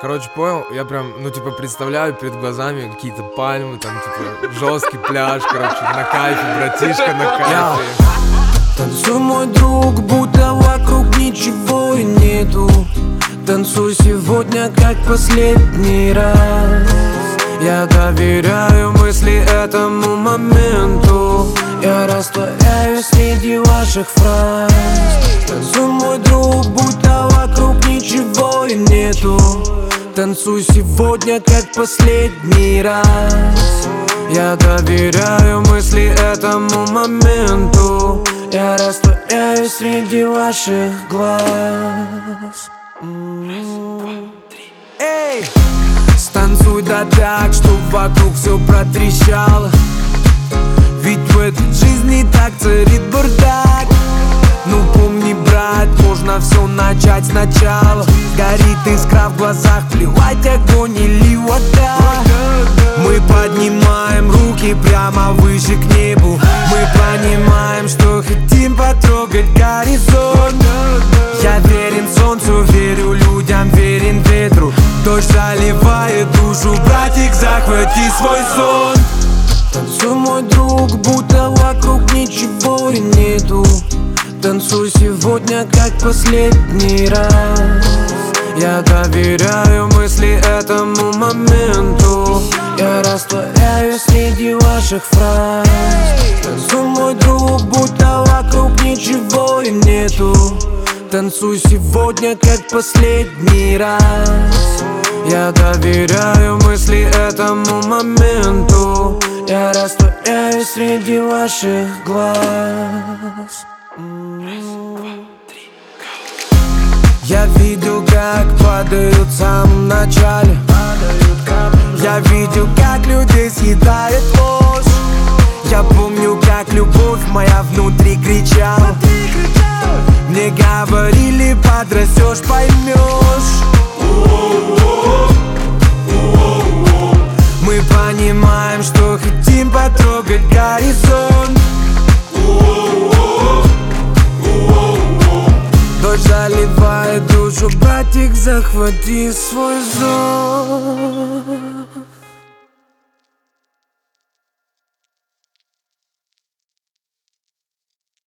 Короче, понял, я прям, ну, типа, представляю перед глазами какие-то пальмы, там, типа, жесткий пляж, короче, на кайфе, братишка, на кайфе. Танцуй, мой друг, будто вокруг ничего и нету. Танцуй сегодня, как последний раз. Я доверяю мысли этому моменту. Я растворяюсь среди ваших фраз. Танцуй, мой друг, будто вокруг ничего и нету. Танцуй сегодня, как последний раз. Я доверяю мысли этому моменту. Я растворяюсь среди ваших глаз. Эй! Станцуй да так, чтоб вокруг все протрещало. Ведь в этой жизни так царит бардак. Ну помни, брат, можно все начать сначала. Горит искра в глазах, плевать огонь или вода. Мы поднимаем руки прямо выше к небу. Мы понимаем, что хотим потрогать горизонт. Я верен солнцу, верю людям, верен ветру. Дождь заливает душу, братик, захвати свой сон. Танцуй, мой друг, будто вокруг ничего и нету. Танцуй сегодня, как последний раз. Я доверяю мысли этому моменту. Я растворяюсь среди ваших фраз. Танцуй, мой друг, будто вокруг ничего и нету. Танцуй сегодня, как последний раз. Я доверяю мысли этому моменту. Я растворяюсь среди ваших глаз. Я видел, как падают в самом начале. Я видел, как людей съедает ложь. Я помню, как любовь моя внутри кричала. Мне говорили, подрастешь, поймешь. Мы понимаем, что хотим потрогать горизонт. Дождь заливает душу, братик, захвати свой зон.